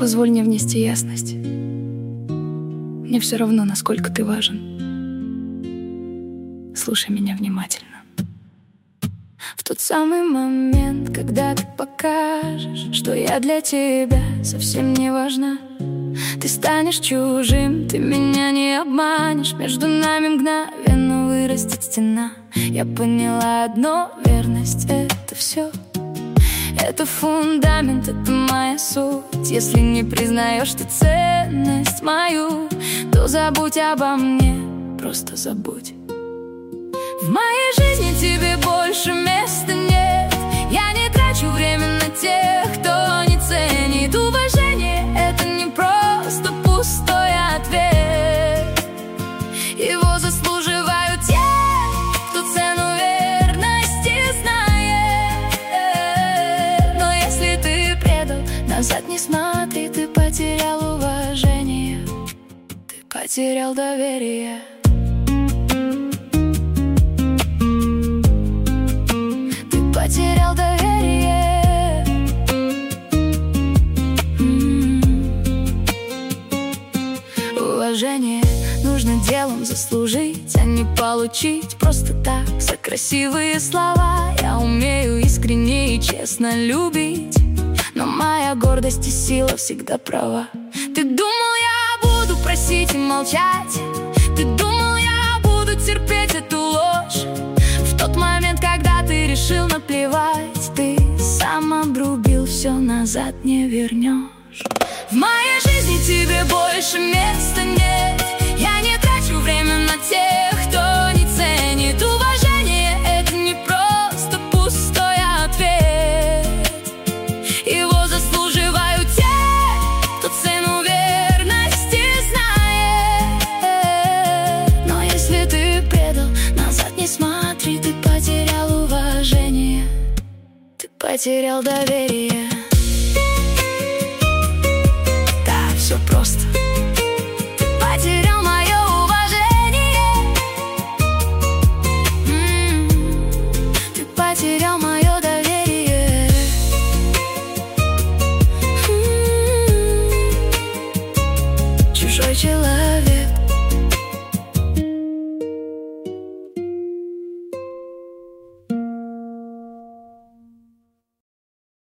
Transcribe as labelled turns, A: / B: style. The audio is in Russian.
A: Позволь мне внести ясность. Мне все равно, насколько ты важен. Слушай меня внимательно. В тот самый момент, когда ты покажешь, что я для тебя совсем не важна, ты станешь чужим, ты меня не обманешь. Между нами мгновенно вырастет стена. Я поняла одно: верность — это все. Это фундамент, это моя суть. Если не признаешь ты ценность мою, то забудь обо мне, просто забудь. В моей жизни тебе больше места нет. Я не трачу время на тех, кто не ценит уважение. Это не просто пустой ответ. Его заслуживают те, кто цену верности знает. Но если ты предал, назад не смотри. Ты потерял уважение, ты потерял доверие. Потерял доверие. Уважение нужно делом заслужить, а не получить просто так, за красивые слова. Я умею искренне и честно любить, но моя гордость и сила всегда права. Ты думал, я буду просить и молчать? Ты думал, я буду терпеть эту ложь? В тот момент, когда ты решил наплевать, ты сам обрубил все, назад не вернешь. В моей жизни тебе больше места нет. Я не трачу время на тех, кто не ценит уважение. Это не просто пустой ответ. Его заслуживают те, кто цену верности знает. Но если ты предал, назад не смотри. Ты потерял уважение, ты потерял доверие. Да, все просто. Ты потерял мое уважение. Ты потерял мое доверие. Чужой человек.